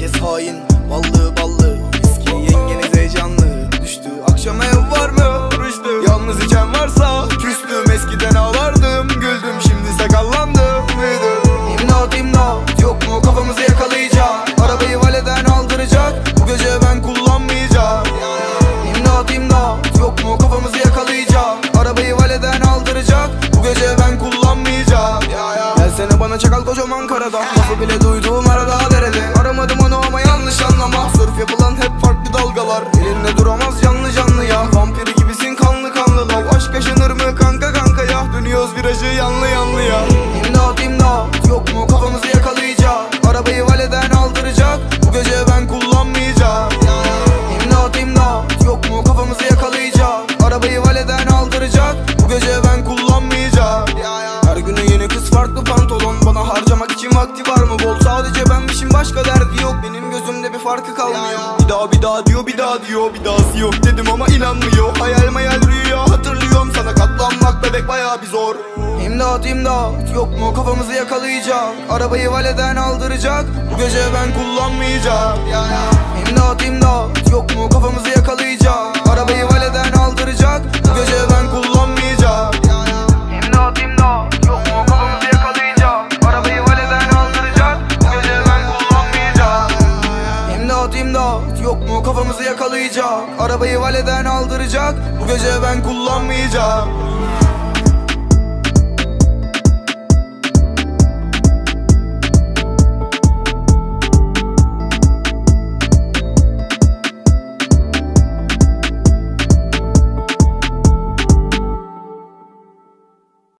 Yengeniz hain, ballı ballı. Viski yengeniz heyecanlı. Düştü akşam ev var mı? Rüştü. Yalnız içen varsa küstüm. Eskiden ağlardım, güldüm, şimdi sakallandım. İmdat imdat, yok mu kafamızı yakalayacak? Arabayı valeden aldıracak, bu gece ben kullanmayacağım. İmdat imdat, yok mu kafamızı yakalayacak? Arabayı valeden aldıracak, bu gece ben kullanmayacağım. Gelsene bana çakal kocaman karada, lafı bile duyduğum arada derede. Aramadım onu ama yanlış anlama, sırf yapılan hep farklı dalgalar. Elinde duramaz canlı canlı ya, vampiri gibisin kanlı kanlı lav. Aşk yaşanır mı kanka kanka ya, dönüyoruz virajı yanlı yanlı ya. İmdat imdat, yok mu kafamızı yakalayacak? Arabayı valeden aldıracak, bu gece ben kullanmayacağım. İmdat imdat, yok mu kafamızı yakalayacak? Arabayı valeden aldıracak, bu gece ben kullanmayacağım. Her güne yeni kız farklı pantolon, bana harcamak için vakti var mı bol? Sadece benmişim, başka derdi yok, benim gözümde bir farkı kalmıyor. Bir daha diyor, bir daha diyor, bir dahası yok dedim ama inanmıyor. Hayal mayal rüya hatırlıyorum, sana katlanmak bebek bayağı bir zor. İmdat imdat, yok mu kafamızı yakalayacak? Arabayı valeden aldıracak, bu gece ben kullanmayacağım. İmdat imdat, yok mu kafamızı yakalayacak? Arabayı valeden aldıracak, bu gece ben kullanmayacağım. İmdat imdat, yok mu kafamızı yakalayacak? Arabayı valeden aldıracak, bu gece ben kullanmayacağım. İmdat imdat, yok mu kafamızı yakalayacak? Arabayı valeden aldıracak, bu gece ben kullanmayacağım.